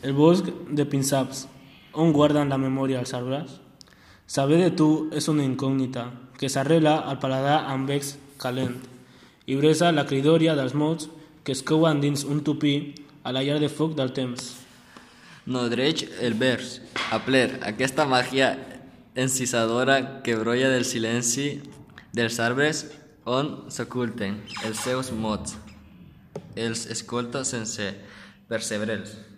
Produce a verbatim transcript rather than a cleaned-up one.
El bosc de Pinsaps, on guarden la memòria els arbres? Saber de tu és una incògnita que s'arrela al paladar amb vex calent i bresa la cridòria dels mots que es couen dins un tupí a la llar de foc del temps. Nodreix el vers, a pler, aquesta màgia encisadora que brolla del silenci dels arbres on s'oculten els seus mots. Els escolto sense percebre'ls.